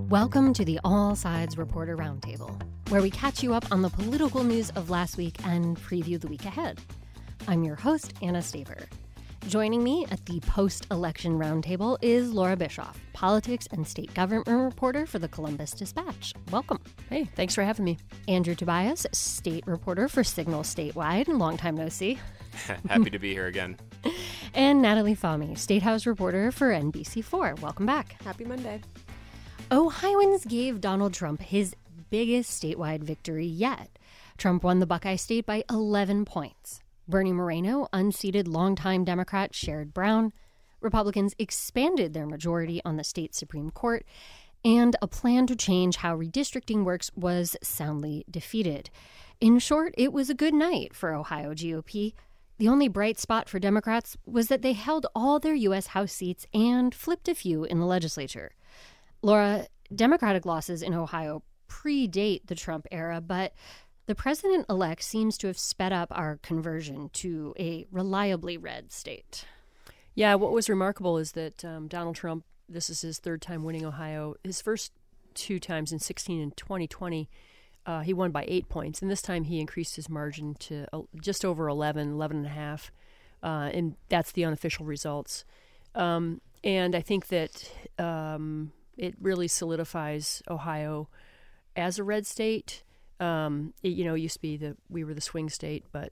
Welcome to the All Sides Reporter Roundtable, where we catch you up on the political news of last week and preview the week ahead. I'm your host, Anna Staver. Joining me at the post-election roundtable is Laura Bischoff, politics and state government reporter for the Columbus Dispatch. Welcome. Hey, thanks for having me. Andrew Tobias, state reporter for Signal Statewide. Long time no see. Happy to be here again. And Natalie Fahmy, State House reporter for NBC4. Welcome back. Happy Monday. Ohioans gave Donald Trump his biggest statewide victory yet. Trump won the Buckeye State by 11 points. Bernie Moreno unseated longtime Democrat Sherrod Brown. Republicans expanded their majority on the state Supreme Court. And a plan to change how redistricting works was soundly defeated. In short, it was a good night for Ohio GOP. The only bright spot for Democrats was that they held all their U.S. House seats and flipped a few in the legislature. Laura, Democratic losses in Ohio predate the Trump era, but the president-elect seems to have sped up our conversion to a reliably red state. Yeah, what was remarkable is that Donald Trump, this is his third time winning Ohio. His first two times in 2016 and 2020, he won by 8 points. And this time he increased his margin to just over 11 and a half. And that's the unofficial results. And I think that it really solidifies Ohio as a red state. It used to be we were the swing state, but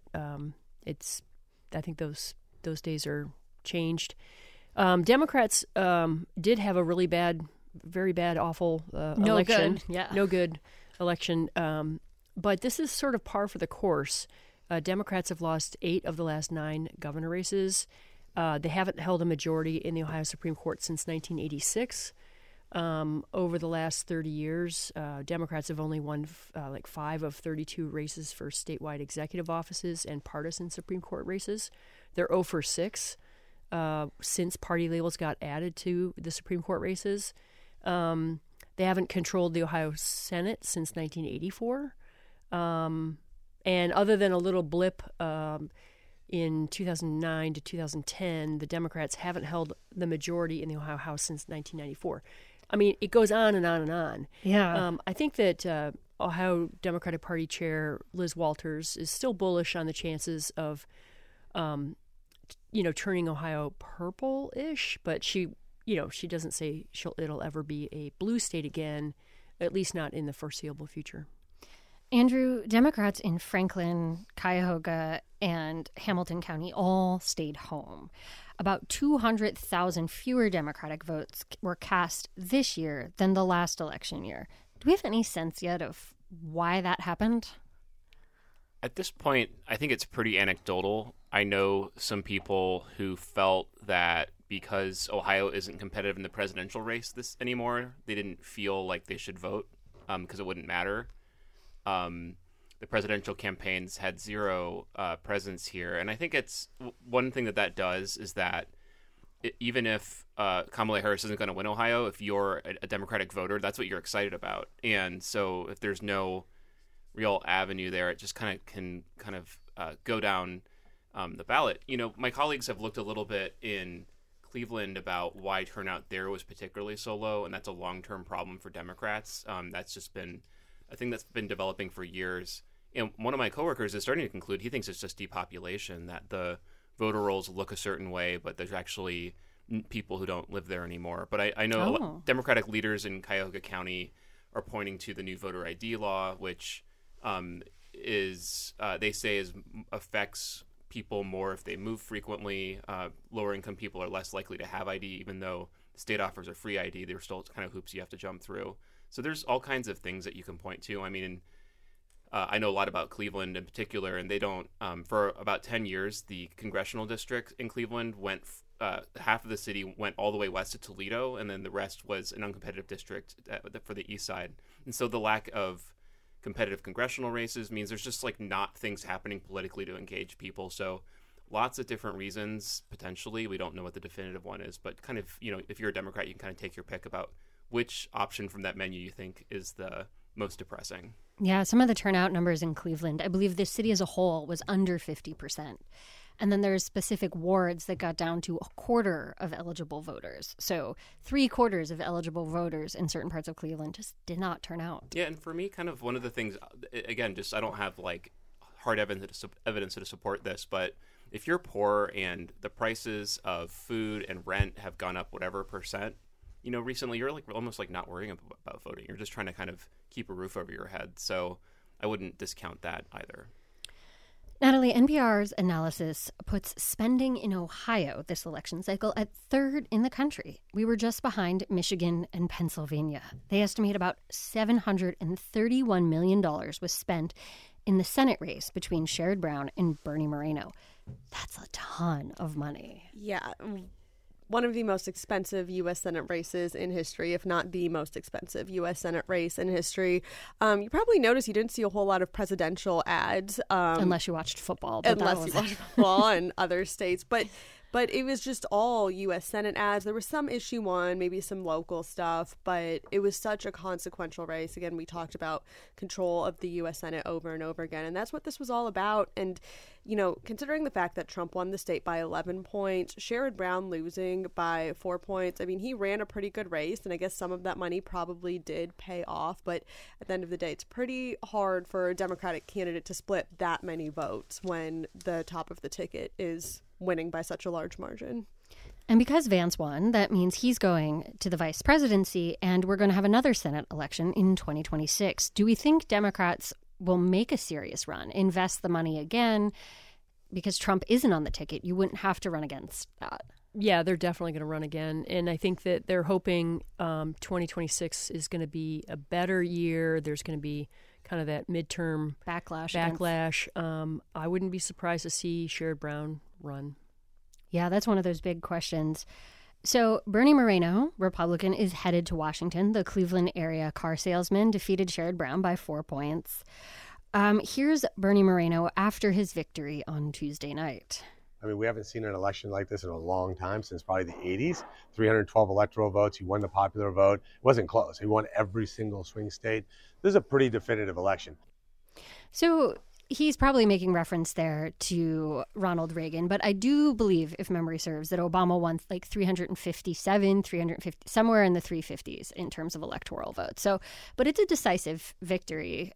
I think those days are changed. Democrats did have a really very bad, awful election. No good election. But this is sort of par for the course. Democrats have lost 8 of the last 9 governor races. They haven't held a majority in the Ohio Supreme Court since 1986. Over the last 30 years, Democrats have only won 5 of 32 races for statewide executive offices and partisan Supreme Court races. They're 0 for 6 since party labels got added to the Supreme Court races. They haven't controlled the Ohio Senate since 1984. And other than a little blip in 2009 to 2010, the Democrats haven't held the majority in the Ohio House since 1994. I mean, it goes on and on and on. Yeah. I think that Ohio Democratic Party Chair Liz Walters is still bullish on the chances of, turning Ohio purple-ish, but she doesn't say it'll ever be a blue state again, at least not in the foreseeable future. Andrew, Democrats in Franklin, Cuyahoga, and Hamilton County all stayed home. About 200,000 fewer Democratic votes were cast this year than the last election year. Do we have any sense yet of why that happened? At this point, I think it's pretty anecdotal. I know some people who felt that because Ohio isn't competitive in the presidential race anymore, they didn't feel like they should vote because it wouldn't matter. The presidential campaigns had zero presence here. And I think it's one thing that does is that even if Kamala Harris isn't going to win Ohio, if you're a Democratic voter, that's what you're excited about. And so if there's no real avenue there, it just can go down the ballot. My colleagues have looked a little bit in Cleveland about why turnout there was particularly so low, and that's a long-term problem for Democrats. That's just been a thing that's been developing for years. And one of my coworkers is starting to conclude he thinks it's just depopulation, that the voter rolls look a certain way, but there's actually people who don't live there anymore. But I know Democratic leaders in Cuyahoga County are pointing to the new voter ID law, which they say affects people more if they move frequently. Lower income people are less likely to have ID, even though the state offers a free ID. There's still kind of hoops you have to jump through. So there's all kinds of things that you can point to. I mean, I know a lot about Cleveland in particular, and they don't, for about 10 years, the congressional district in Cleveland went, half of the city went all the way west to Toledo, and then the rest was an uncompetitive district for the east side. And so the lack of competitive congressional races means there's just not things happening politically to engage people. So lots of different reasons, potentially. We don't know what the definitive one is, but if you're a Democrat, you can kind of take your pick about which option from that menu you think is the most depressing. Yeah, some of the turnout numbers in Cleveland, I believe the city as a whole was under 50%. And then there's specific wards that got down to a quarter of eligible voters. So 3/4 of eligible voters in certain parts of Cleveland just did not turn out. Yeah, and for me, kind of one of the things, again, just I don't have like hard evidence to support this, but if you're poor and the prices of food and rent have gone up whatever percent, recently, you're like almost like not worrying about voting. You're just trying to kind of keep a roof over your head. So I wouldn't discount that either. Natalie, NPR's analysis puts spending in Ohio this election cycle at third in the country. We were just behind Michigan and Pennsylvania. They estimate about $731 million was spent in the Senate race between Sherrod Brown and Bernie Moreno. That's a ton of money. Yeah. One of the most expensive U.S. Senate races in history, if not the most expensive U.S. Senate race in history. You probably noticed you didn't see a whole lot of presidential ads. Unless you watched football. Unless you watched football in other states. But it was just all U.S. Senate ads. There was some issue one, maybe some local stuff, but it was such a consequential race. Again, we talked about control of the U.S. Senate over and over again, and that's what this was all about. And, considering the fact that Trump won the state by 11 points, Sherrod Brown losing by 4 points, I mean, he ran a pretty good race, and I guess some of that money probably did pay off. But at the end of the day, it's pretty hard for a Democratic candidate to split that many votes when the top of the ticket is winning by such a large margin. And because Vance won, that means he's going to the vice presidency, and we're going to have another Senate election in 2026. Do we think Democrats will make a serious run, invest the money again? Because Trump isn't on the ticket, you wouldn't have to run against that. Yeah, they're definitely going to run again. And I think that they're hoping 2026 is going to be a better year. There's going to be kind of that midterm backlash. I wouldn't be surprised to see Sherrod Brown run. Yeah, that's one of those big questions. So Bernie Moreno, Republican, is headed to Washington. The Cleveland area car salesman defeated Sherrod Brown by 4 points. Here's Bernie Moreno after his victory on Tuesday night. I mean, we haven't seen an election like this in a long time, since probably the 80s. 312 electoral votes. He won the popular vote. It wasn't close. He won every single swing state. This is a pretty definitive election. So he's probably making reference there to Ronald Reagan, but I do believe, if memory serves, that Obama won like 350, somewhere in the 350s in terms of electoral votes. So, but it's a decisive victory.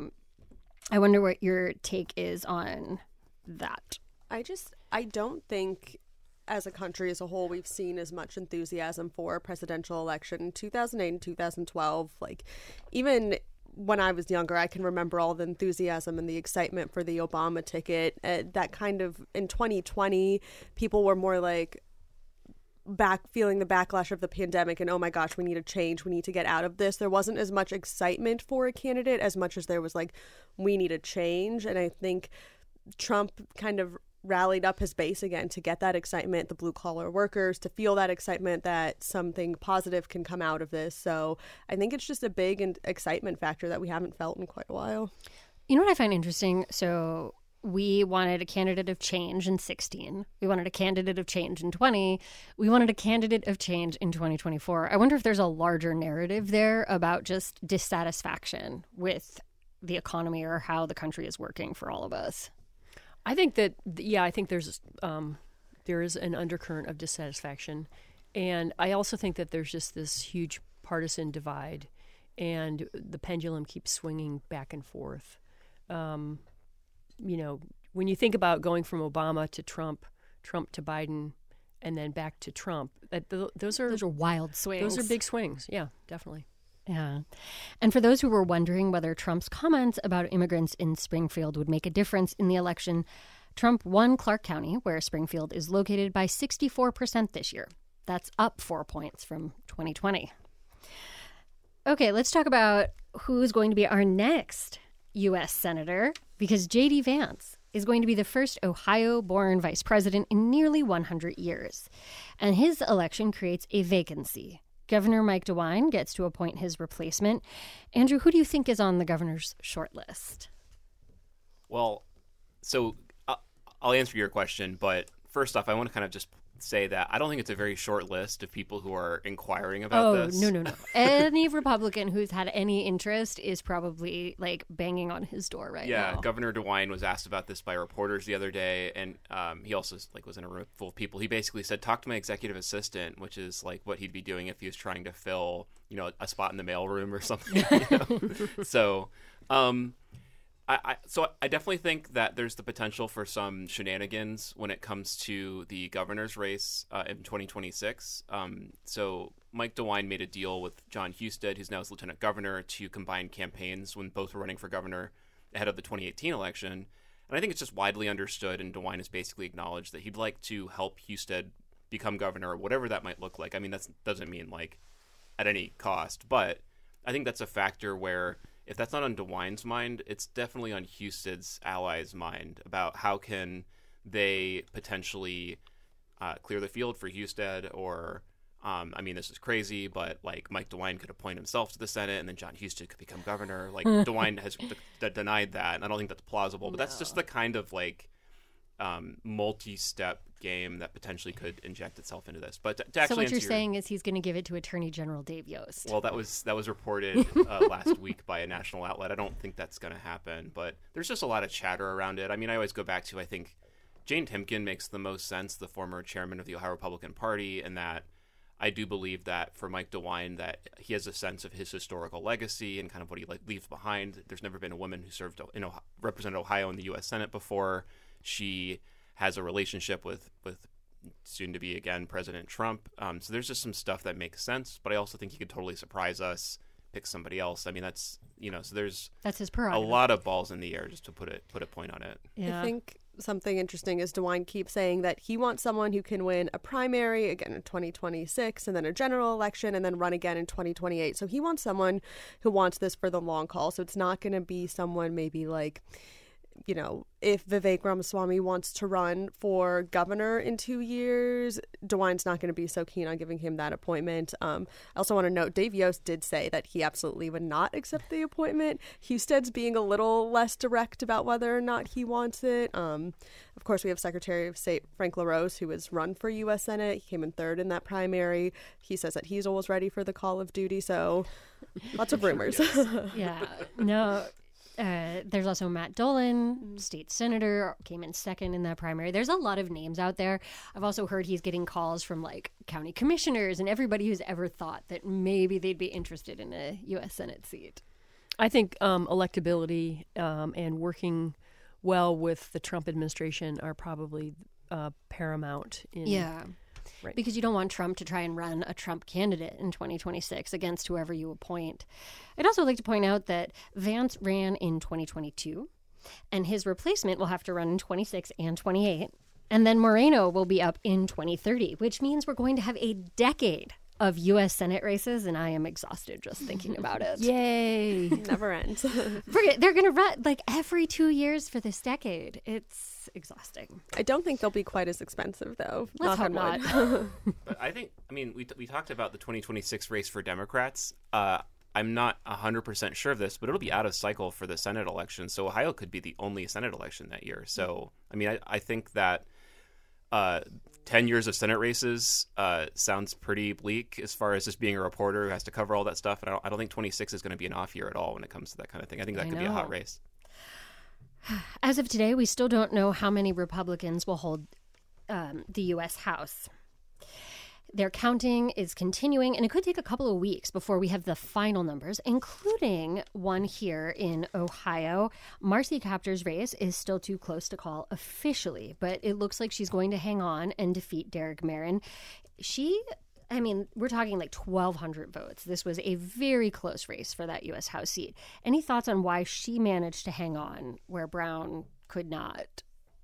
I wonder what your take is on that. I don't think as a country as a whole we've seen as much enthusiasm for a presidential election. In 2008 and 2012, like even when I was younger, I can remember all the enthusiasm and the excitement for the Obama ticket. That kind of, in 2020, people were more like feeling the backlash of the pandemic and, oh my gosh, we need a change. We need to get out of this. There wasn't as much excitement for a candidate as much as there was like, we need a change. And I think Trump kind of rallied up his base again to get that excitement, the blue collar workers, to feel that excitement that something positive can come out of this. So I think it's just a big excitement factor that we haven't felt in quite a while. You know what I find interesting? So we wanted a candidate of change in 2016. We wanted a candidate of change in 2020. We wanted a candidate of change in 2024. I wonder if there's a larger narrative there about just dissatisfaction with the economy or how the country is working for all of us. I think that, I think there is an undercurrent of dissatisfaction. And I also think that there's just this huge partisan divide, and the pendulum keeps swinging back and forth. When you think about going from Obama to Trump to Biden, and then back to Trump, those are wild swings. Those are big swings. Yeah, definitely. Yeah. And for those who were wondering whether Trump's comments about immigrants in Springfield would make a difference in the election, Trump won Clark County, where Springfield is located, by 64% this year. That's up 4 points from 2020. Okay, let's talk about who's going to be our next U.S. Senator, because J.D. Vance is going to be the first Ohio-born vice president in nearly 100 years. And his election creates a vacancy. Governor Mike DeWine gets to appoint his replacement. Andrew, who do you think is on the governor's short list? Well, so I'll answer your question, but first off, I want to kind of just say that I don't think it's a very short list of people who are inquiring about this. No. Any Republican who's had any interest is probably like banging on his door right now. Yeah, Governor DeWine was asked about this by reporters the other day, and he also like was in a room full of people. He basically said, "Talk to my executive assistant," which is like what he'd be doing if he was trying to fill, a spot in the mailroom or something. So, I definitely think that there's the potential for some shenanigans when it comes to the governor's race in 2026. So Mike DeWine made a deal with John Husted, who's now his lieutenant governor, to combine campaigns when both were running for governor ahead of the 2018 election. And I think it's just widely understood, and DeWine has basically acknowledged that he'd like to help Husted become governor, whatever that might look like. I mean, that doesn't mean like at any cost, but I think that's a factor where if that's not on DeWine's mind, it's definitely on Husted's allies' mind about how can they potentially clear the field for Husted, or this is crazy, but like Mike DeWine could appoint himself to the Senate, and then John Husted could become governor. Like DeWine has denied that, and I don't think that's plausible. But that's just the kind of like multi-step game that potentially could inject itself into this. But to actually, so what you're saying is he's going to give it to Attorney General Dave Yost. Well, that was reported last week by a national outlet. I don't think that's going to happen, but there's just a lot of chatter around it. I mean, I always go back to, I think Jane Timken makes the most sense, the former chairman of the Ohio Republican Party, and that I do believe that for Mike DeWine that he has a sense of his historical legacy and kind of what he leaves behind. There's never been a woman who served represented Ohio in the U.S. Senate before. She has a relationship with soon to be again President Trump. So there's just some stuff that makes sense, but I also think he could totally surprise us, pick somebody else. I mean, that's so that's his prerogative. A lot of balls in the air, just to put a point on it. Yeah. I think something interesting is DeWine keeps saying that he wants someone who can win a primary again in 2026 and then a general election and then run again in 2028. So he wants someone who wants this for the long haul. So it's not going to be someone maybe like, if Vivek Ramaswamy wants to run for governor in 2 years, DeWine's not going to be so keen on giving him that appointment. I also want to note Dave Yost did say that he absolutely would not accept the appointment. Husted's being a little less direct about whether or not he wants it. Of course, we have Secretary of State Frank LaRose, who has run for U.S. Senate. He came in third in that primary. He says that he's always ready for the call of duty. So lots of rumors. Yeah. No. There's also Matt Dolan, state senator, came in second in that primary. There's a lot of names out there. I've also heard he's getting calls from like county commissioners and everybody who's ever thought that maybe they'd be interested in a U.S. Senate seat. I think electability and working well with the Trump administration are probably paramount. Right. Because you don't want Trump to try and run a Trump candidate in 2026 against whoever you appoint. I'd also like to point out that Vance ran in 2022, and his replacement will have to run in 26 and 28. And then Moreno will be up in 2030, which means we're going to have a decade of U.S. Senate races, and I am exhausted just thinking about it. Yay. Never ends. They're going to run like every 2 years for this decade. It's exhausting. I don't think they'll be quite as expensive, though. Let's hope not. But I think, we talked about the 2026 race for Democrats. I'm not 100% sure of this, but it'll be out of cycle for the Senate election. So Ohio could be the only Senate election that year. So, I think that 10 years of Senate races sounds pretty bleak as far as just being a reporter who has to cover all that stuff. And I don't think 26 is going to be an off year at all when it comes to that kind of thing. I think that could be a hot race. As of today, we still don't know how many Republicans will hold the U.S. House. Their counting is continuing, and it could take a couple of weeks before we have the final numbers, including one here in Ohio. Marcy Kaptur's race is still too close to call officially, but it looks like she's going to hang on and defeat Derek Marin. We're talking like 1,200 votes. This was a very close race for that U.S. House seat. Any thoughts on why she managed to hang on where Brown could not?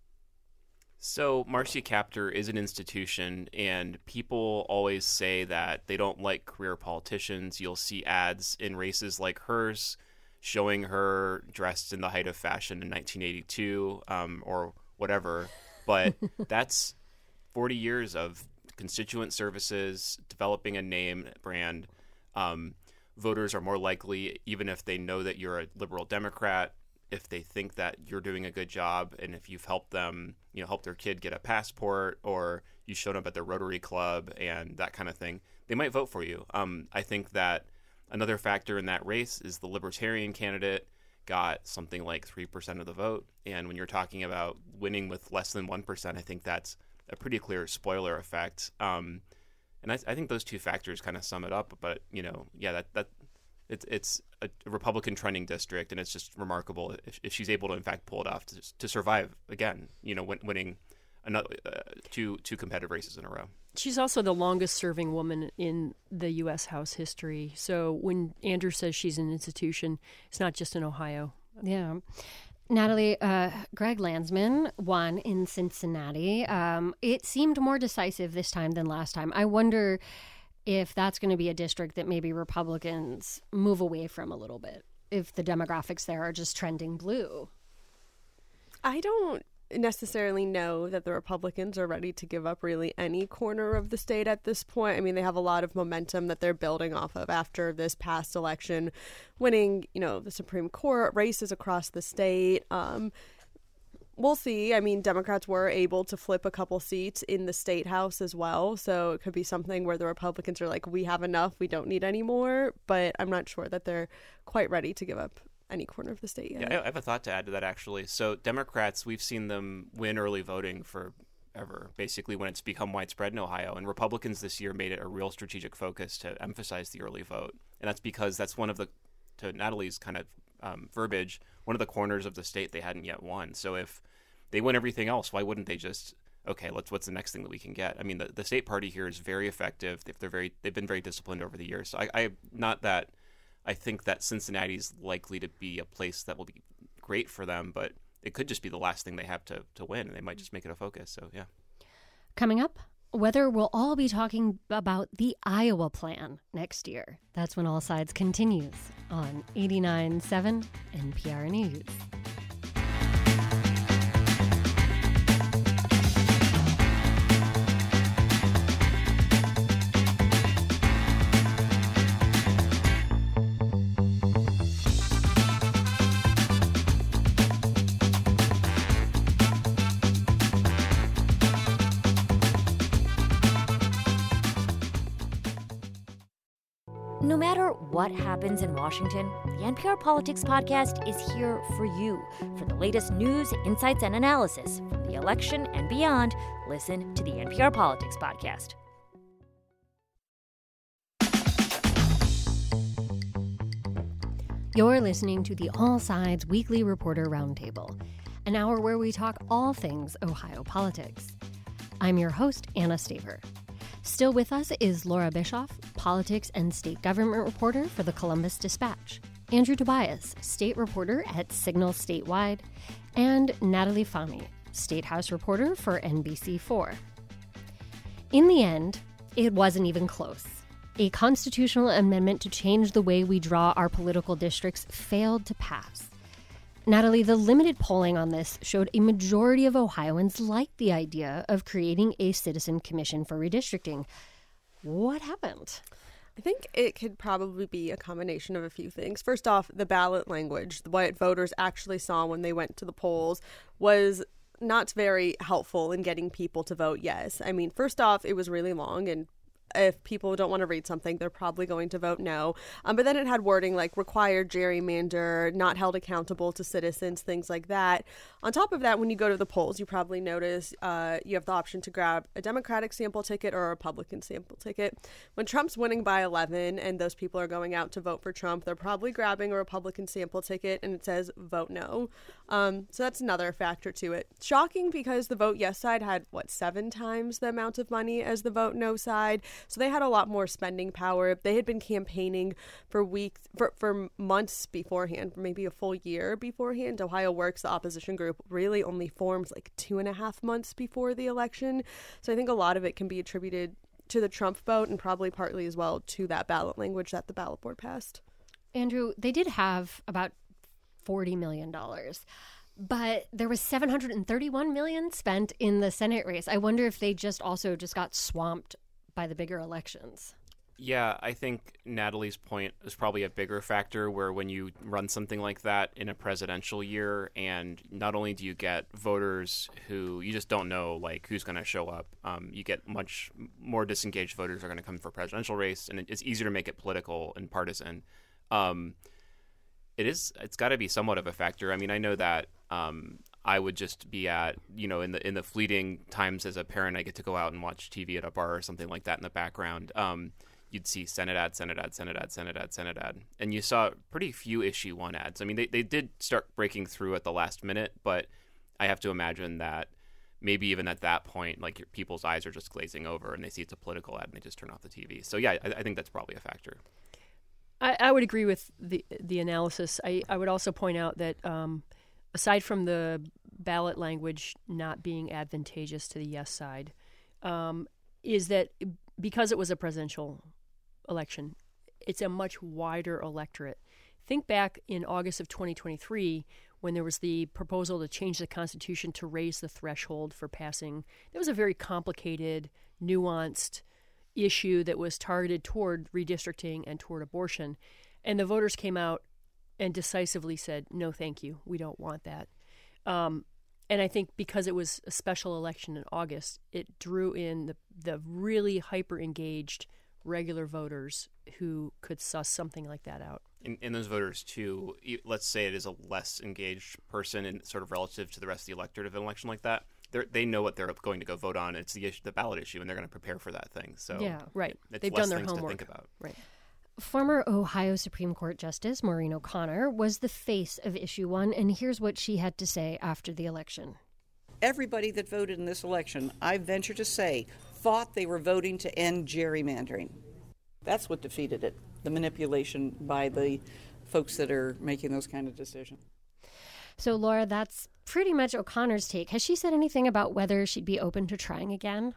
So Marcy Kaptur is an institution, and people always say that they don't like career politicians. You'll see ads in races like hers showing her dressed in the height of fashion in 1982 or whatever. But that's 40 years of constituent services, developing a name brand. Voters are more likely, even if they know that you're a liberal Democrat, if they think that you're doing a good job and if you've helped them, help their kid get a passport, or you showed up at their Rotary Club and that kind of thing, they might vote for you. I think that another factor in that race is the Libertarian candidate got something like 3% of the vote. And when you're talking about winning with less than 1%, I think that's a pretty clear spoiler effect. And I think those two factors kind of sum it up. But, it's a Republican trending district, and it's just remarkable if she's able to, in fact, pull it off to survive again, winning another two competitive races in a row. She's also the longest-serving woman in the U.S. House history. So when Andrew says she's an institution, it's not just in Ohio. Yeah. Natalie, Greg Landsman won in Cincinnati. It seemed more decisive this time than last time. I wonder if that's going to be a district that maybe Republicans move away from a little bit, if the demographics there are just trending blue. I don't necessarily know that the Republicans are ready to give up really any corner of the state at this point. I mean, they have a lot of momentum that they're building off of after this past election, winning, the Supreme Court, races across the state. We'll see. I mean, Democrats were able to flip a couple seats in the state house as well. So it could be something where the Republicans are like, we have enough, we don't need any more. But I'm not sure that they're quite ready to give up any corner of the state yet. Yeah, I have a thought to add to that, actually. So Democrats, we've seen them win early voting forever, basically when it's become widespread in Ohio. And Republicans this year made it a real strategic focus to emphasize the early vote. And that's because that's one of the, to Natalie's kind of verbiage, one of the corners of the state they hadn't yet won. So if they win everything else, why wouldn't they just, okay, what's the next thing that we can get? I mean, the state party here is very effective. They've been very disciplined over the years. So I think that Cincinnati's likely to be a place that will be great for them, but it could just be the last thing they have to win, and they might just make it a focus. So, yeah. Coming up, whether we'll all be talking about the Iowa plan next year. That's when All Sides continues on 89.7 NPR News. No matter what happens in Washington, the NPR Politics Podcast is here for you. For the latest news, insights, and analysis from the election and beyond, listen to the NPR Politics Podcast. You're listening to the All Sides Weekly Reporter Roundtable, an hour where we talk all things Ohio politics. I'm your host, Anna Staver. Still with us is Laura Bischoff, politics and state government reporter for the Columbus Dispatch, Andrew Tobias, state reporter at Signal Statewide, and Natalie Fahmy, state house reporter for NBC4. In the end, it wasn't even close. A constitutional amendment to change the way we draw our political districts failed to pass. Natalie, the limited polling on this showed a majority of Ohioans liked the idea of creating a citizen commission for redistricting. What happened? I think it could probably be a combination of a few things. First off, the ballot language, what voters actually saw when they went to the polls, was not very helpful in getting people to vote yes. I mean, first off, it was really long, and if people don't want to read something, they're probably going to vote no. But then it had wording like required gerrymander, not held accountable to citizens, things like that. On top of that, when you go to the polls, you probably notice you have the option to grab a Democratic sample ticket or a Republican sample ticket. When Trump's winning by 11 and those people are going out to vote for Trump, they're probably grabbing a Republican sample ticket and it says vote no. So that's another factor to it. Shocking because the vote yes side had, 7 times the amount of money as the vote no side. So they had a lot more spending power. They had been campaigning for months beforehand, maybe a full year beforehand. Ohio Works, the opposition group, really only formed 2.5 months before the election. So I think a lot of it can be attributed to the Trump vote and probably partly as well to that ballot language that the ballot board passed. Andrew, they did have about $40 million. But there was $731 million spent in the Senate race. I wonder if they also got swamped by the bigger elections. Yeah, I think Natalie's point is probably a bigger factor where when you run something like that in a presidential year, and not only do you get voters who you just don't know like who's going to show up, you get much more disengaged voters are going to come for a presidential race, and it's easier to make it political and partisan. It's got to be somewhat of a factor. I mean, I know that I would just be at, in the fleeting times as a parent, I get to go out and watch TV at a bar or something like that in the background. You'd see Senate ad, Senate ad, Senate ad, Senate ad, Senate ad. And you saw pretty few issue 1 ads. I mean, they did start breaking through at the last minute, but I have to imagine that maybe even at that point, like people's eyes are just glazing over and they see it's a political ad and they just turn off the TV. So yeah, I think that's probably a factor. I would agree with the analysis. I would also point out that aside from the ballot language not being advantageous to the yes side, is that because it was a presidential election, it's a much wider electorate. Think back in August of 2023 when there was the proposal to change the Constitution to raise the threshold for passing. It was a very complicated, nuanced issue that was targeted toward redistricting and toward abortion. And the voters came out and decisively said, no, thank you. We don't want that. And I think because it was a special election in August, it drew in the really hyper-engaged regular voters who could suss something like that out. And those voters, too, let's say it is a less engaged person and sort of relative to the rest of the electorate of an election like that, they know what they're going to go vote on. It's the ballot issue, and they're going to prepare for that thing. So yeah, right. They've less done their things homework. to think about. Right. Former Ohio Supreme Court Justice Maureen O'Connor was the face of Issue 1, and here's what she had to say after the election. Everybody that voted in this election, I venture to say, thought they were voting to end gerrymandering. That's what defeated it, the manipulation by the folks that are making those kind of decisions. So, Laura, that's pretty much O'Connor's take. Has she said anything about whether she'd be open to trying again?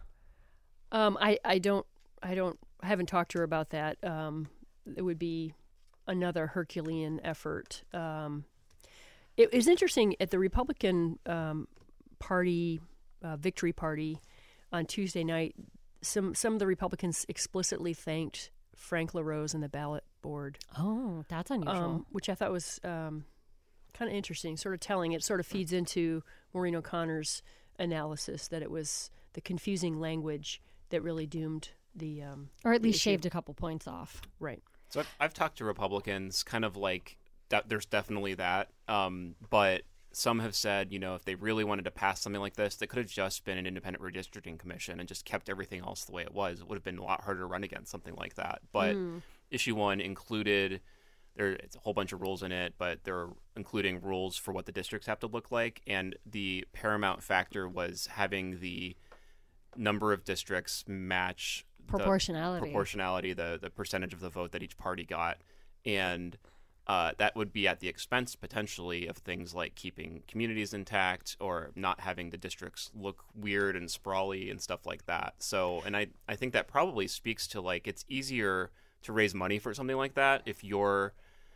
I haven't talked to her about that. It would be another Herculean effort. It was interesting at the Republican Party, Victory Party, on Tuesday night. Some of the Republicans explicitly thanked Frank LaRose and the ballot board. Oh, that's unusual. Which I thought was kind of interesting, sort of telling. It sort of feeds into Maureen O'Connor's analysis that it was the confusing language that really doomed the or at least issue. Shaved a couple points off. Right. So I've talked to Republicans kind of like there's definitely that, but some have said, if they really wanted to pass something like this, they could have just been an independent redistricting commission and just kept everything else the way it was. It would have been a lot harder to run against something like that. But Issue 1 included, it's a whole bunch of rules in it, but they're including rules for what the districts have to look like. And the paramount factor was having the number of districts match Proportionality, the percentage of the vote that each party got. And that would be at the expense potentially of things like keeping communities intact or not having the districts look weird and sprawly and stuff like that. So, and I think that probably speaks to like it's easier to raise money for something like that if you're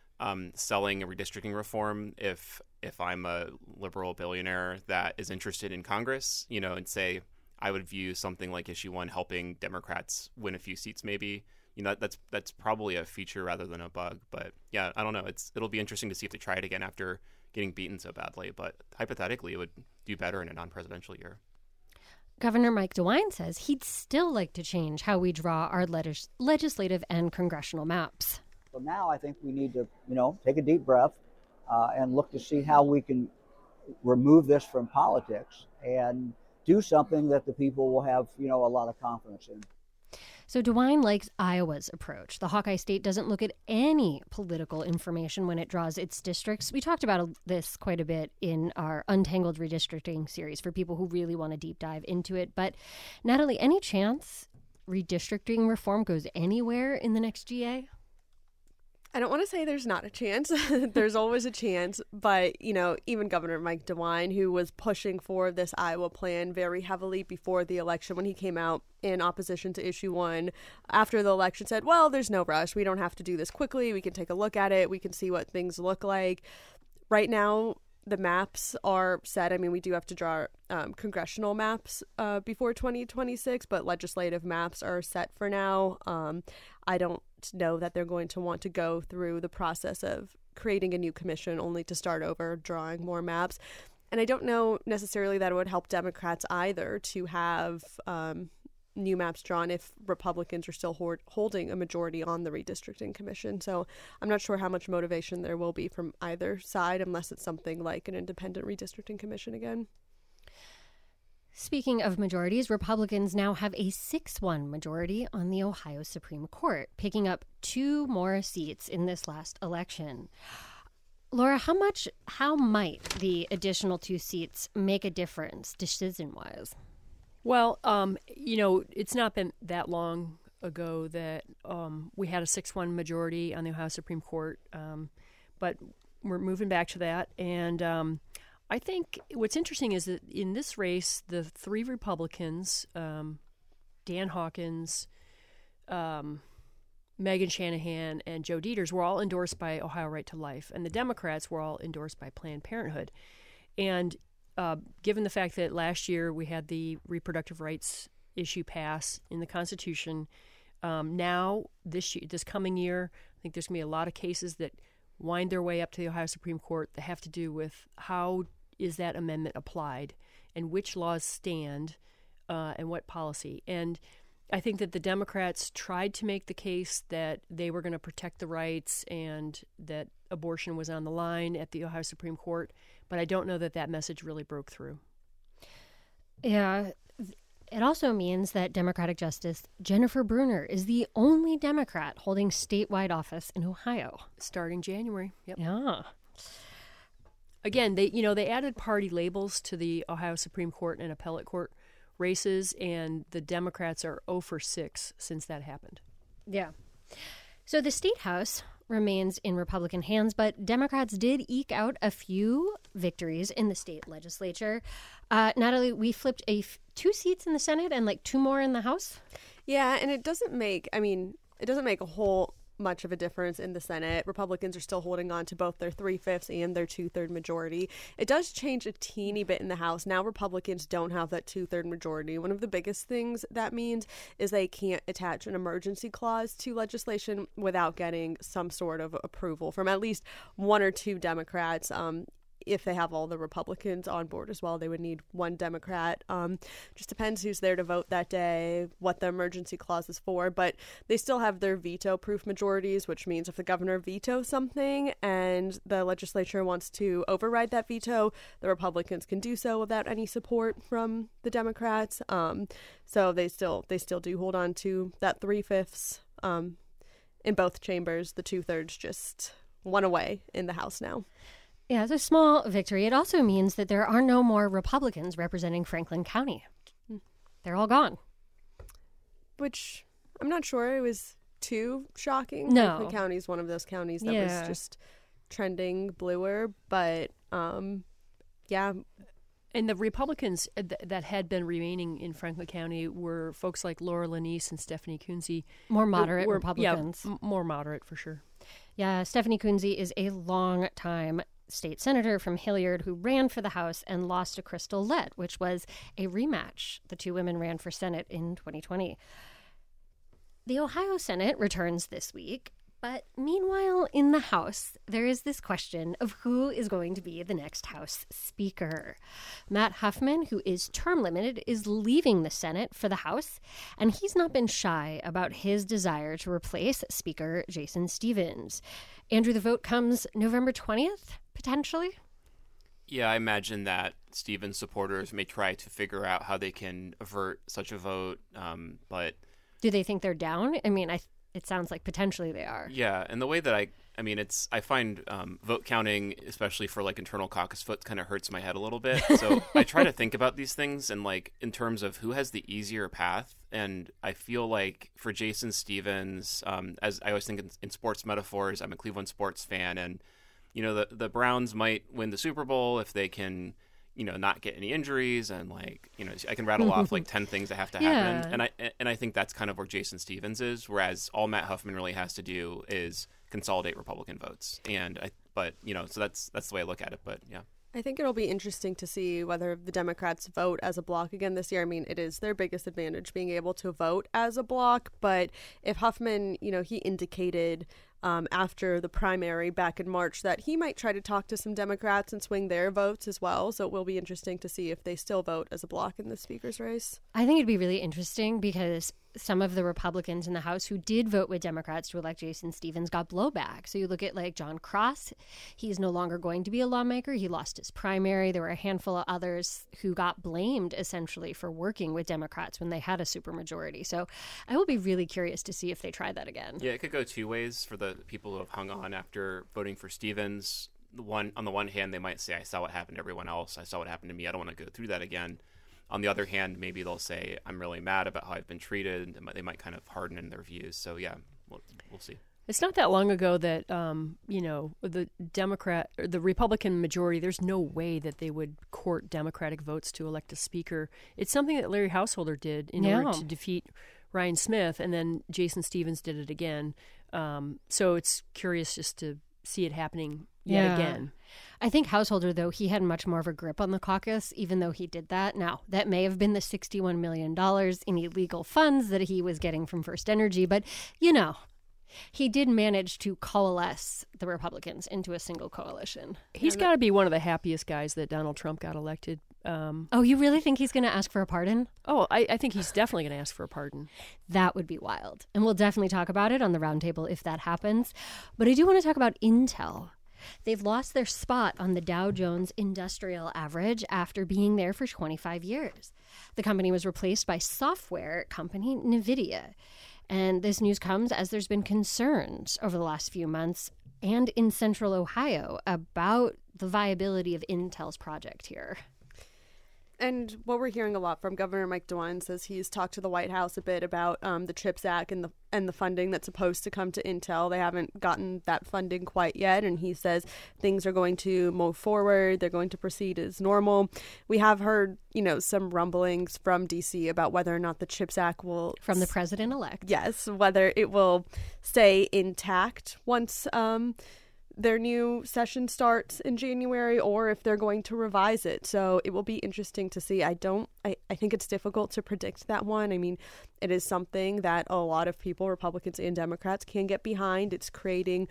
selling a redistricting reform. If I'm a liberal billionaire that is interested in Congress, and say I would view something like Issue 1 helping Democrats win a few seats maybe. That's probably a feature rather than a bug. But yeah, I don't know. It'll be interesting to see if they try it again after getting beaten so badly. But hypothetically, it would do better in a non-presidential year. Governor Mike DeWine says he'd still like to change how we draw our legislative and congressional maps. So now I think we need to, take a deep breath and look to see how we can remove this from politics and do something that the people will have, a lot of confidence in. So DeWine likes Iowa's approach. The Hawkeye State doesn't look at any political information when it draws its districts. We talked about this quite a bit in our Untangled Redistricting series for people who really want to deep dive into it. But Natalie, any chance redistricting reform goes anywhere in the next GA? I don't want to say there's not a chance. There's always a chance. But, even Governor Mike DeWine, who was pushing for this Iowa plan very heavily before the election when he came out in opposition to Issue 1, after the election said, well, there's no rush. We don't have to do this quickly. We can take a look at it. We can see what things look like. Right now, the maps are set. I mean, we do have to draw congressional maps before 2026, but legislative maps are set for now. I don't know that they're going to want to go through the process of creating a new commission only to start over, drawing more maps. And I don't know necessarily that it would help Democrats either to have new maps drawn if Republicans are still holding a majority on the redistricting commission. So I'm not sure how much motivation there will be from either side unless it's something like an independent redistricting commission again. Speaking of majorities, Republicans now have a 6-1 majority on the Ohio Supreme Court, picking up 2 more seats in this last election. Laura, how might the additional 2 seats make a difference decision-wise? Well, it's not been that long ago that we had a 6-1 majority on the Ohio Supreme Court, but we're moving back to that. And I think what's interesting is that in this race, the 3 Republicans, Dan Hawkins, Megan Shanahan, and Joe Deters, were all endorsed by Ohio Right to Life, and the Democrats were all endorsed by Planned Parenthood. And given the fact that last year we had the reproductive rights issue pass in the Constitution, now this coming year, I think there's going to be a lot of cases that wind their way up to the Ohio Supreme Court that have to do with how is that amendment applied and which laws stand and what policy. And I think that the Democrats tried to make the case that they were going to protect the rights and that abortion was on the line at the Ohio Supreme Court, but I don't know that that message really broke through. Yeah. It also means that Democratic Justice Jennifer Brunner is the only Democrat holding statewide office in Ohio. Starting January. Yep. Yeah. Again, they added party labels to the Ohio Supreme Court and appellate court races, and the Democrats are 0 for 6 since that happened. Yeah. So the state house remains in Republican hands, but Democrats did eke out a few victories in the state legislature. Natalie, we flipped 2 seats in the Senate and 2 more in the House. Yeah, and it doesn't make a whole much of a difference in the Senate. Republicans are still holding on to both their 3/5 and their 2/3 majority. It does change a teeny bit in the House. Now Republicans don't have that 2/3 majority. One of the biggest things that means is they can't attach an emergency clause to legislation without getting some sort of approval from at least 1 or 2 Democrats. If they have all the Republicans on board as well, they would need 1 Democrat. Just depends who's there to vote that day, what the emergency clause is for. But they still have their veto-proof majorities, which means if the governor vetoes something and the legislature wants to override that veto, the Republicans can do so without any support from the Democrats. So they still do hold on to that 3/5 in both chambers. The 2/3 just 1 away in the House now. Yeah, it's a small victory. It also means that there are no more Republicans representing Franklin County. They're all gone. Which I'm not sure it was too shocking. No. Franklin County is one of those counties that was just trending bluer. But, yeah. And the Republicans that had been remaining in Franklin County were folks like Laura Lanise and Stephanie Kunze. More moderate Republicans. Yeah, more moderate for sure. Yeah, Stephanie Kunze is a long-time state senator from Hilliard who ran for the House and lost to Crystal Lett, which was a rematch. The 2 women ran for Senate in 2020. The Ohio Senate returns this week, but meanwhile in the House, there is this question of who is going to be the next House Speaker. Matt Huffman, who is term limited, is leaving the Senate for the House, and he's not been shy about his desire to replace Speaker Jason Stephens. Andrew, the vote comes November 20th, potentially? Yeah, I imagine that Stephens supporters may try to figure out how they can avert such a vote, but... Do they think they're down? I mean, it sounds like potentially they are. Yeah, and the way that I find vote counting, especially for internal caucus votes, kind of hurts my head a little bit. So I try to think about these things and in terms of who has the easier path. And I feel like for Jason Stephens, as I always think in sports metaphors, I'm a Cleveland sports fan, and the Browns might win the Super Bowl if they can, not get any injuries, and I can rattle off 10 things that have to happen. And I think that's kind of where Jason Stephens is, whereas all Matt Huffman really has to do is consolidate Republican votes. So that's the way I look at it. But yeah. I think it'll be interesting to see whether the Democrats vote as a bloc again this year. I mean, it is their biggest advantage being able to vote as a bloc. But if Huffman, he indicated after the primary back in March that he might try to talk to some Democrats and swing their votes as well. So it will be interesting to see if they still vote as a bloc in the speaker's race. I think it'd be really interesting because some of the Republicans in the House who did vote with Democrats to elect Jason Stephens got blowback. So you look at like John Cross, he's no longer going to be a lawmaker. He lost his primary. There were a handful of others who got blamed essentially for working with Democrats when they had a supermajority. So I will be really curious to see if they try that again. Yeah, it could go two ways for the people who have hung on after voting for Stephens. On the one hand, they might say, I saw what happened to everyone else. I saw what happened to me. I don't want to go through that again. On the other hand, maybe they'll say, I'm really mad about how I've been treated. They might kind of harden in their views. So, yeah, we'll see. It's not that long ago that, the Republican majority, there's no way that they would court Democratic votes to elect a speaker. It's something that Larry Householder did in order to defeat Ryan Smith, and then Jason Stephens did it again. So it's curious just to see it happening yet again. I think Householder, though, he had much more of a grip on the caucus, even though he did that. Now, that may have been the $61 million in illegal funds that he was getting from First Energy, but, he did manage to coalesce the Republicans into a single coalition. He's got to be one of the happiest guys that Donald Trump got elected. You really think he's going to ask for a pardon? Oh, I think he's definitely going to ask for a pardon. That would be wild. And we'll definitely talk about it on the roundtable if that happens. But I do want to talk about Intel. They've lost their spot on the Dow Jones Industrial Average after being there for 25 years. The company was replaced by software company NVIDIA. And this news comes as there's been concerns over the last few months and in central Ohio about the viability of Intel's project here. And what we're hearing a lot from Governor Mike DeWine says he's talked to the White House a bit about the CHIPS Act and the funding that's supposed to come to Intel. They haven't gotten that funding quite yet, and he says things are going to move forward. They're going to proceed as normal. We have heard, some rumblings from D.C. about whether or not the CHIPS Act will... From the president-elect. Yes, whether it will stay intact once... their new session starts in January, or if they're going to revise it. So it will be interesting to see. I think it's difficult to predict that one. I mean, it is something that a lot of people, Republicans and Democrats, can get behind. It's creating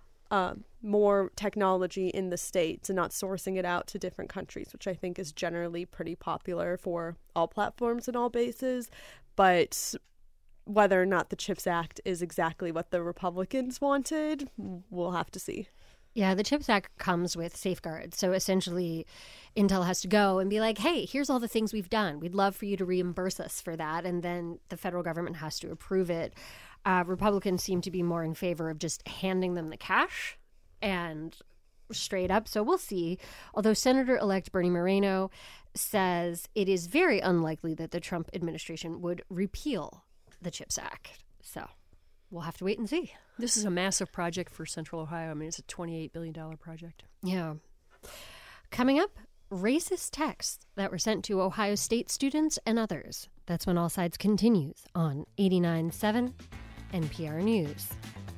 more technology in the States and not sourcing it out to different countries, which I think is generally pretty popular for all platforms and all bases. But whether or not the CHIPS Act is exactly what the Republicans wanted, we'll have to see. Yeah, the CHIPS Act comes with safeguards. So essentially, Intel has to go and be like, hey, here's all the things we've done. We'd love for you to reimburse us for that. And then the federal government has to approve it. Republicans seem to be more in favor of just handing them the cash and straight up. So we'll see. Although Senator-elect Bernie Moreno says it is very unlikely that the Trump administration would repeal the CHIPS Act. So we'll have to wait and see. This is a massive project for Central Ohio. I mean, it's a $28 billion project. Yeah. Coming up, racist texts that were sent to Ohio State students and others. That's when All Sides continues on 89.7 NPR News.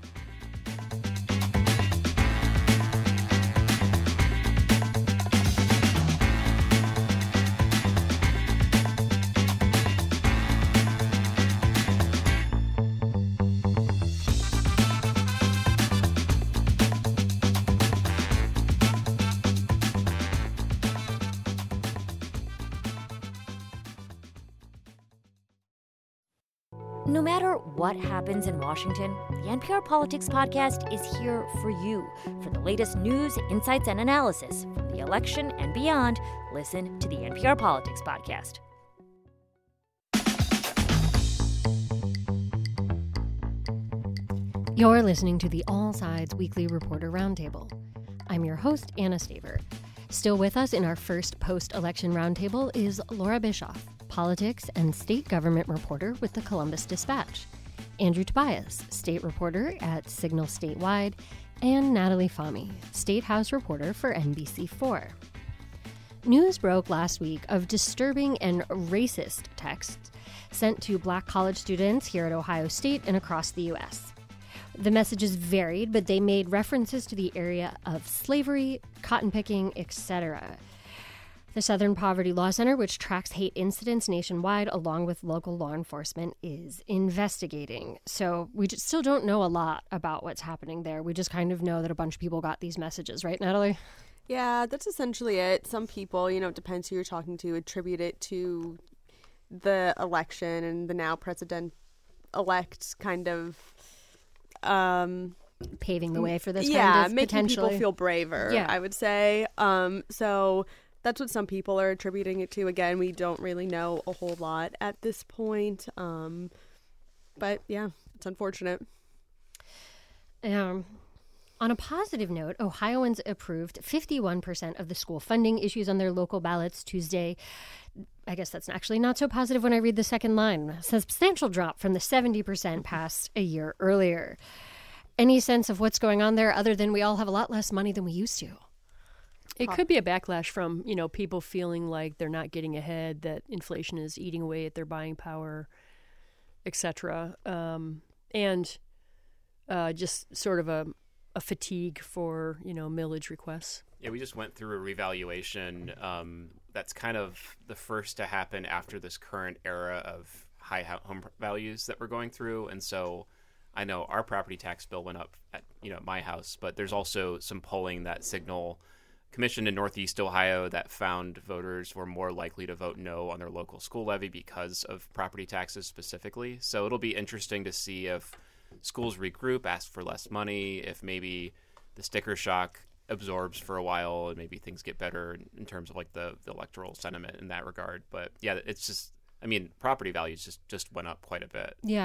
No matter what happens in Washington, the NPR Politics Podcast is here for you. For the latest news, insights, and analysis from the election and beyond, listen to the NPR Politics Podcast. You're listening to the All Sides Weekly Reporter Roundtable. I'm your host, Anna Staver. Still with us in our first post-election roundtable is Laura Bischoff, politics and state government reporter with the Columbus Dispatch, Andrew Tobias, state reporter at Signal Statewide, and Natalie Fahmy, state house reporter for NBC4. News broke last week of disturbing and racist texts sent to Black college students here at Ohio State and across the U.S. The messages varied, but they made references to the area of slavery, cotton picking, etc. The Southern Poverty Law Center, which tracks hate incidents nationwide along with local law enforcement, is investigating. So we still don't know a lot about what's happening there. We just kind of know that a bunch of people got these messages, right, Natalie? Yeah, that's essentially it. Some people, it depends who you're talking to, attribute it to the election and the now president-elect kind of... paving the way for this kind of making potentially. People feel braver, I would say. So that's what some people are attributing it to. Again, we don't really know a whole lot at this point. But yeah, it's unfortunate. On a positive note, Ohioans approved 51% of the school funding issues on their local ballots Tuesday. I guess that's actually not so positive when I read the second line. A substantial drop from the 70% passed a year earlier. Any sense of what's going on there other than we all have a lot less money than we used to? It could be a backlash from, people feeling like they're not getting ahead, that inflation is eating away at their buying power, etc. And just sort of a fatigue for, millage requests. Yeah, we just went through a revaluation that's kind of the first to happen after this current era of high home values that we're going through. And so I know our property tax bill went up at my house, but there's also some polling that signal commissioned in Northeast Ohio that found voters were more likely to vote no on their local school levy because of property taxes specifically. So it'll be interesting to see if schools regroup, ask for less money, if maybe the sticker shock absorbs for a while and maybe things get better in terms of like the electoral sentiment in that regard. But yeah, it's just, property values just went up quite a bit. Yeah,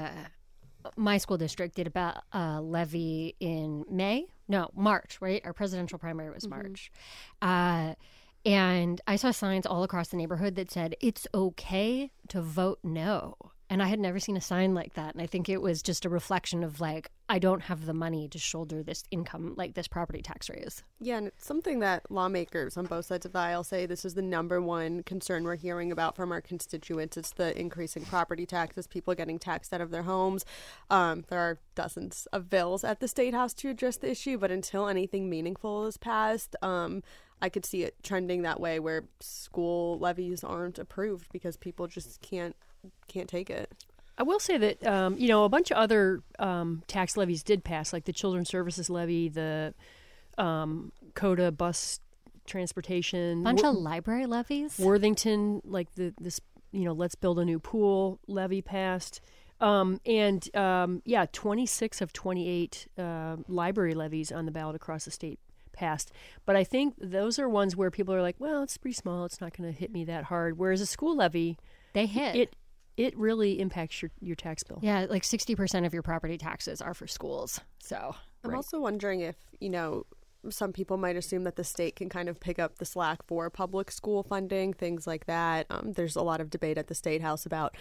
my school district did about a levy in March, right? Our presidential primary was March. And I saw signs all across the neighborhood that said, it's okay to vote no. And I had never seen a sign like that. And I think it was just a reflection of like, I don't have the money to shoulder this income, like this property tax raise. Yeah, and it's something that lawmakers on both sides of the aisle say this is the number one concern we're hearing about from our constituents. It's the increasing property taxes, people getting taxed out of their homes. There are dozens of bills at the State House to address the issue, but until anything meaningful is passed, I could see it trending that way where school levies aren't approved because people just can't take it. I will say that, a bunch of other tax levies did pass, like the Children's Services Levy, the CODA bus transportation. Bunch of library levies. Worthington, like this, Let's Build a New Pool levy passed. 26 of 28 library levies on the ballot across the state passed. But I think those are ones where people are like, well, it's pretty small. It's not going to hit me that hard. Whereas a school levy, they hit. It really impacts your tax bill. Yeah, like 60% of your property taxes are for schools. So I'm also wondering if, some people might assume that the state can kind of pick up the slack for public school funding, things like that. There's a lot of debate at the State House about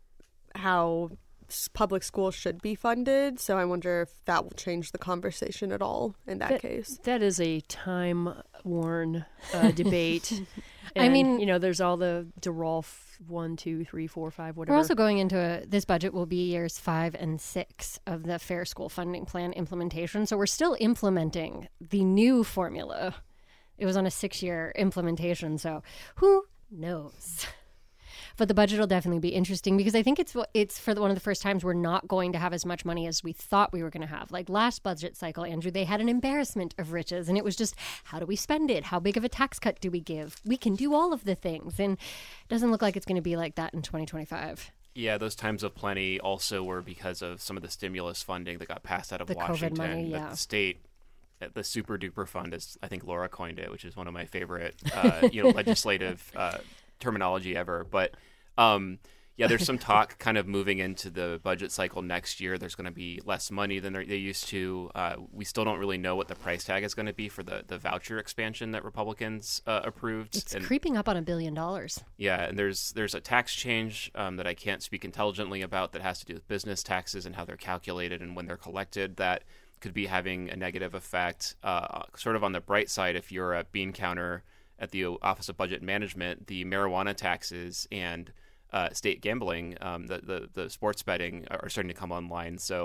how public schools should be funded. So I wonder if that will change the conversation at all in that case. That is a time-worn debate. And, there's all the DeRolf 1, 2, 3, 4, 5, whatever. We're also going into this budget will be years 5 and 6 of the Fair School Funding Plan implementation. So we're still implementing the new formula. It was on a 6-year implementation. So who knows? But the budget will definitely be interesting because I think it's for one of the first times we're not going to have as much money as we thought we were going to have. Like last budget cycle, Andrew, they had an embarrassment of riches, and it was just, how do we spend it? How big of a tax cut do we give? We can do all of the things, and it doesn't look like it's going to be like that in 2025. Yeah, those times of plenty also were because of some of the stimulus funding that got passed out of the Washington. COVID money, The state, the super duper fund, as I think Laura coined it, which is one of my favorite legislative terminology ever. But there's some talk kind of moving into the budget cycle next year. There's going to be less money than they used to. We still don't really know what the price tag is going to be for the voucher expansion that Republicans approved. It's creeping up on $1 billion. Yeah, and there's a tax change that I can't speak intelligently about that has to do with business taxes and how they're calculated and when they're collected that could be having a negative effect. Sort of on the bright side, if you're a bean counter at the Office of Budget Management, the marijuana taxes and state gambling, the sports betting are starting to come online. So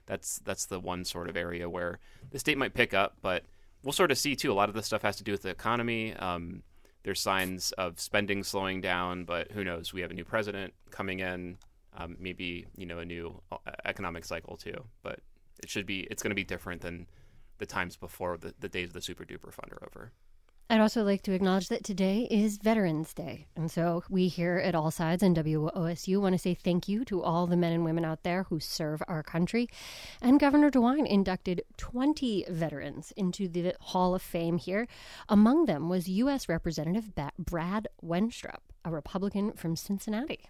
That's the one sort of area where the state might pick up, but we'll sort of see too. A lot of this stuff has to do with the economy. There's signs of spending slowing down, but who knows? We have a new president coming in, maybe a new economic cycle too. But it's going to be different than the times before the days of the super duper fund are over. I'd also like to acknowledge that today is Veterans Day. And so we here at All Sides and WOSU want to say thank you to all the men and women out there who serve our country. And Governor DeWine inducted 20 veterans into the Hall of Fame here. Among them was U.S. Representative Brad Wenstrup, a Republican from Cincinnati.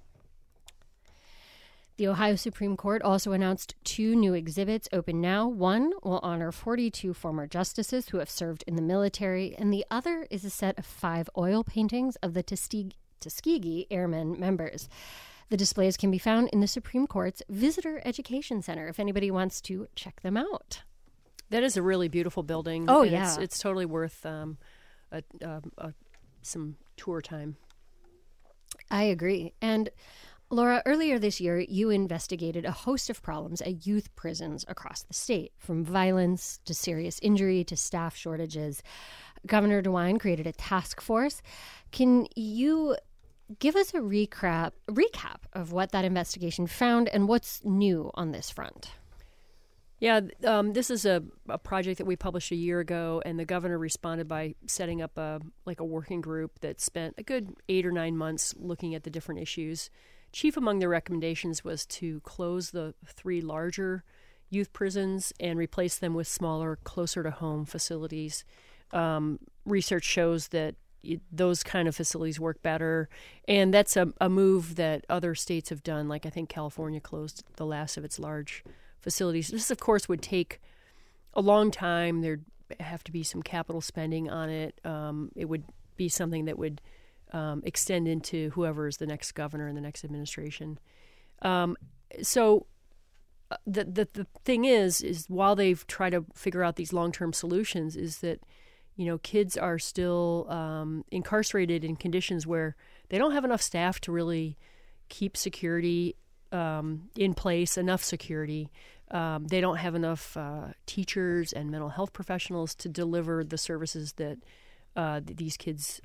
The Ohio Supreme Court also announced 2 new exhibits open now. One will honor 42 former justices who have served in the military, and the other is a set of 5 oil paintings of the Tuskegee Airmen members. The displays can be found in the Supreme Court's Visitor Education Center if anybody wants to check them out. That is a really beautiful building. Oh, and yeah. It's totally worth some tour time. I agree. And Laura, earlier this year, you investigated a host of problems at youth prisons across the state, from violence to serious injury to staff shortages. Governor DeWine created a task force. Can you give us a recap of what that investigation found and what's new on this front? Yeah, this is a project that we published a year ago, and the governor responded by setting up a working group that spent a good 8 or 9 months looking at the different issues. Chief among the recommendations was to close the 3 larger youth prisons and replace them with smaller, closer-to-home facilities. Research shows that those kind of facilities work better, and that's a move that other states have done. Like I think California closed the last of its large facilities. This, of course, would take a long time. There'd have to be some capital spending on it. It would be something that would extend into whoever is the next governor in the next administration. So the thing is while they've tried to figure out these long-term solutions, is that kids are still incarcerated in conditions where they don't have enough staff to really keep security in place, enough security. They don't have enough teachers and mental health professionals to deliver the services that these kids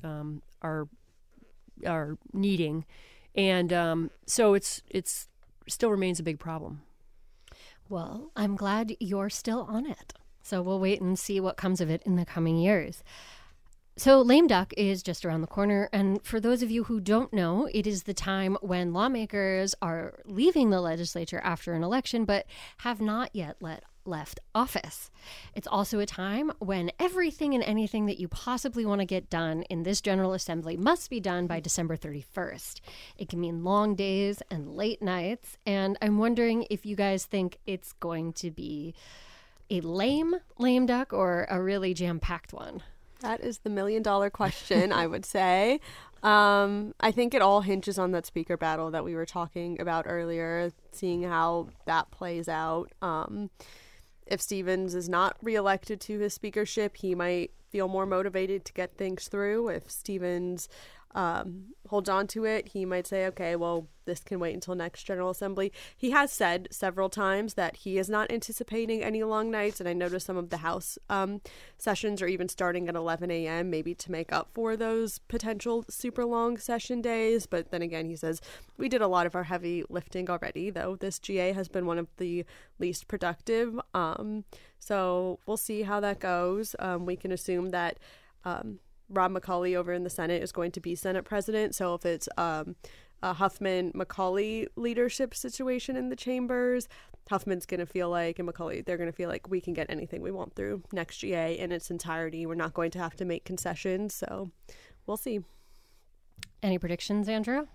are needing, and so it's still remains a big problem. Well, I'm glad you're still on it. So we'll wait and see what comes of it in the coming years. So lame duck is just around the corner, and for those of you who don't know, it is the time when lawmakers are leaving the legislature after an election but have not yet left office. It's also a time when everything and anything that you possibly want to get done in this General Assembly must be done by December 31st. It can mean long days and late nights, and I'm wondering if you guys think it's going to be a lame duck or a really jam-packed one. That is the $1 million question, I would say. I think it all hinges on that speaker battle that we were talking about earlier, seeing how that plays out. If Stevens is not reelected to his speakership, he might feel more motivated to get things through. If Stevens holds on to it, he might say, okay, well, this can wait until next General Assembly. He has said several times that he is not anticipating any long nights, and I noticed some of the House sessions are even starting at 11 a.m., maybe to make up for those potential super long session days. But then again, he says, we did a lot of our heavy lifting already, though this GA has been one of the least productive. So we'll see how that goes. We can assume that Rob McCauley over in the Senate is going to be Senate president. So if it's a Huffman-McCauley leadership situation in the chambers, Huffman's going to feel like, and McCauley, they're going to feel like we can get anything we want through next GA in its entirety. We're not going to have to make concessions. So we'll see. Any predictions, Andrew?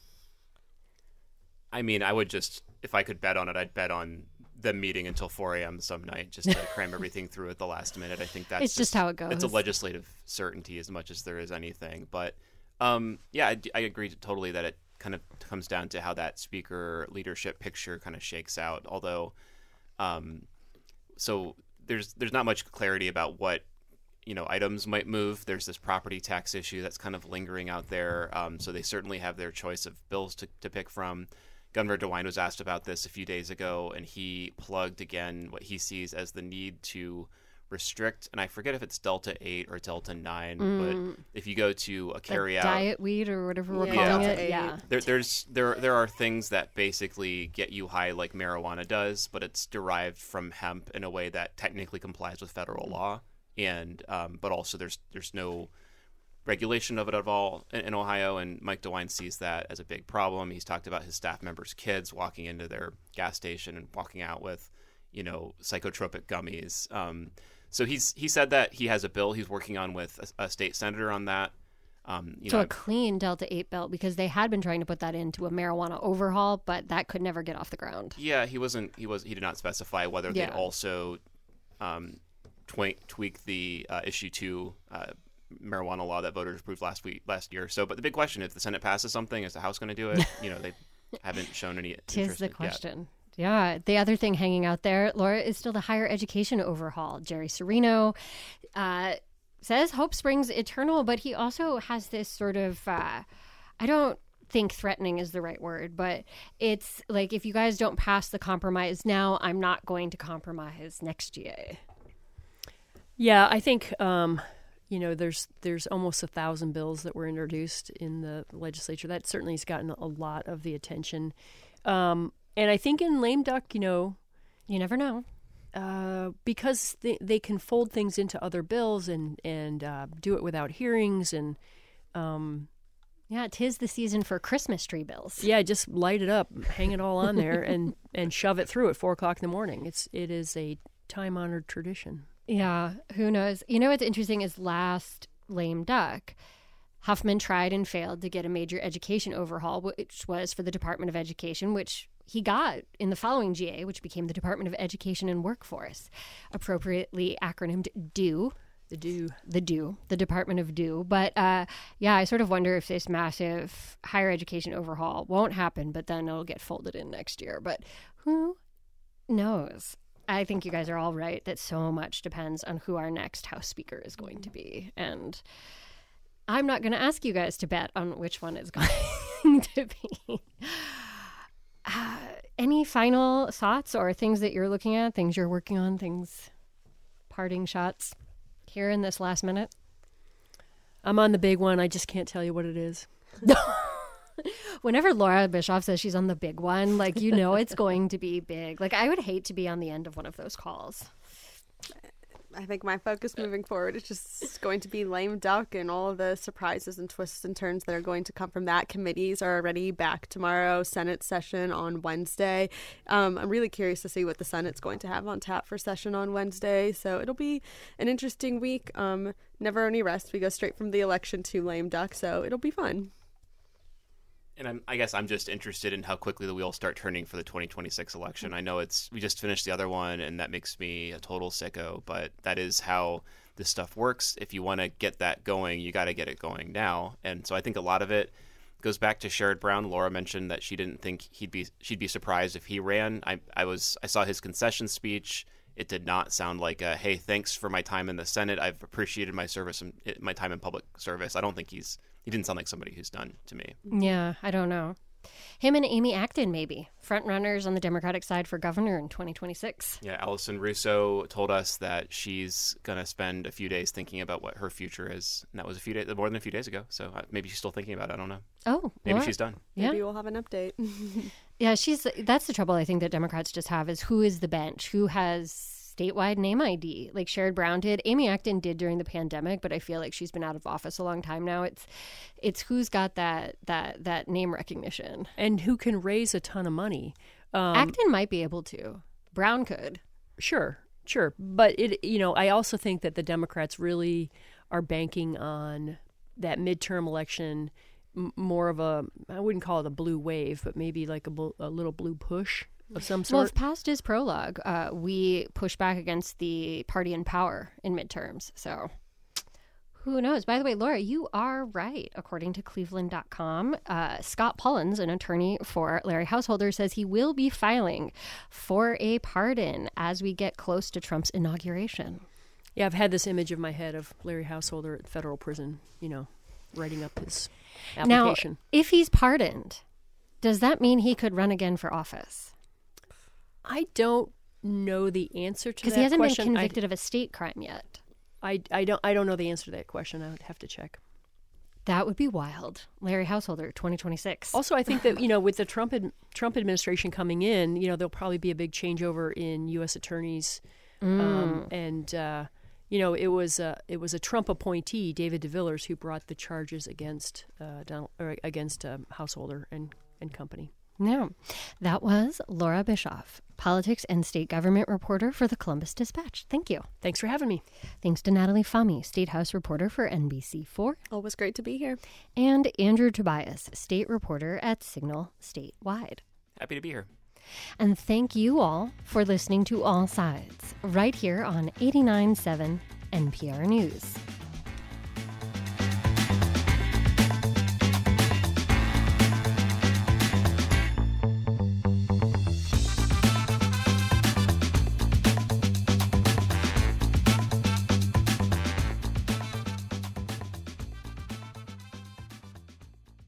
I mean, I would just, if I could bet on it, I'd bet on them meeting until 4 a.m. some night just to cram everything through at the last minute. I think that's it's just how it goes. It's a legislative certainty as much as there is anything. But yeah, I agree totally that it kind of comes down to how that speaker leadership picture kind of shakes out. Although, so there's not much clarity about what items might move. There's this property tax issue that's kind of lingering out there. So they certainly have their choice of bills to pick from. Governor DeWine was asked about this a few days ago, and he plugged again what he sees as the need to restrict, and I forget if it's Delta 8 or Delta 9, but if you go to a carry-out diet weed or whatever we're calling Delta it, 8. yeah. there are things that basically get you high like marijuana does, but it's derived from hemp in a way that technically complies with federal law, and but also there's no regulation of it at all in Ohio, and Mike DeWine sees that as a big problem. He's talked about his staff members' kids walking into their gas station and walking out with, psychotropic gummies. So he said that he has a bill he's working on with a state senator on that. A clean Delta 8 bill, because they had been trying to put that into a marijuana overhaul, but that could never get off the ground. Yeah, he did not specify whether they'd also tweak the issue 2 marijuana law that voters approved last year. So, but the big question, if the Senate passes something, is the House going to do it? They haven't shown any interest. Tis the question. Yet. Yeah. The other thing hanging out there, Laura, is still the higher education overhaul. Jerry Serino says hope springs eternal, but he also has this sort of, I don't think threatening is the right word, but it's like, if you guys don't pass the compromise now, I'm not going to compromise next year. Yeah, I think, there's almost 1,000 bills that were introduced in the legislature. That certainly has gotten a lot of the attention. And I think in lame duck, you never know. Because they can fold things into other bills and do it without hearings. And yeah, 'tis the season for Christmas tree bills. Yeah, just light it up, hang it all on there, and shove it through at 4 o'clock in the morning. It is a time-honored tradition. Yeah, who knows? What's interesting is last lame duck, Huffman tried and failed to get a major education overhaul, which was for the Department of Education, which he got in the following GA, which became the Department of Education and Workforce, appropriately acronymed DO. The Department of DO. But I sort of wonder if this massive higher education overhaul won't happen, but then it'll get folded in next year. But who knows? I think you guys are all right that so much depends on who our next House Speaker is going to be. And I'm not going to ask you guys to bet on which one it's going to be. Any final thoughts or things that you're looking at, things you're working on, parting shots here in this last minute? I'm on the big one. I just can't tell you what it is. Whenever Laura Bischoff says she's on the big one, it's going to be big. I would hate to be on the end of one of those calls. I think my focus moving forward is just going to be lame duck and all of the surprises and twists and turns that are going to come from that. Committees are already back tomorrow. Senate session on Wednesday. I'm really curious to see what the Senate's going to have on tap for session on Wednesday. So it'll be an interesting week. Never any rest. We go straight from the election to lame duck. So it'll be fun. And I guess I'm just interested in how quickly the wheels start turning for the 2026 election. I know we just finished the other one, and that makes me a total sicko, but that is how this stuff works. If you want to get that going, you got to get it going now. And so I think a lot of it goes back to Sherrod Brown. Laura mentioned that she didn't think she'd be surprised if he ran. I saw his concession speech. It did not sound like a, hey, thanks for my time in the Senate. I've appreciated my service and my time in public service. I don't think he didn't sound like somebody who's done to me. Yeah, I don't know. Him and Amy Acton, maybe. Front runners on the Democratic side for governor in 2026. Yeah, Allison Russo told us that she's going to spend a few days thinking about what her future is. And that was more than a few days ago. So maybe she's still thinking about it. I don't know. Oh, maybe she's done. Yeah. Maybe we'll have an update. Yeah, that's the trouble I think that Democrats just have is who is the bench? Who has statewide name ID like Sherrod Brown did? Amy Acton did during the pandemic, but I feel like she's been out of office a long time now. It's who's got that name recognition and who can raise a ton of money. Acton might be able to. Brown could. Sure. But I also think that the Democrats really are banking on that midterm election, more of I wouldn't call it a blue wave, but maybe like a little blue push of some sort. Well, if past is prologue, we push back against the party in power in midterms. So who knows? By the way, Laura, you are right. According to Cleveland.com, Scott Pullins, an attorney for Larry Householder, says he will be filing for a pardon as we get close to Trump's inauguration. Yeah, I've had this image in my head of Larry Householder at federal prison, writing up his application. Now, if he's pardoned, Does that mean he could run again for office? I don't know the answer to that question. Because he hasn't been convicted of a state crime yet. I don't know the answer to that question. I would have to check. That would be wild. Larry Householder, 2026. Also, I think that, with the Trump administration coming in, there'll probably be a big changeover in U.S. attorneys. It was a Trump appointee, David DeVillers, who brought the charges against Householder and company. No, that was Laura Bischoff, politics and state government reporter for the Columbus Dispatch. Thank you. Thanks for having me. Thanks to Natalie Fahmy, State House reporter for NBC4. Always great to be here. And Andrew Tobias, state reporter at Signal Statewide. Happy to be here. And thank you all for listening to All Sides, right here on 89.7 NPR News.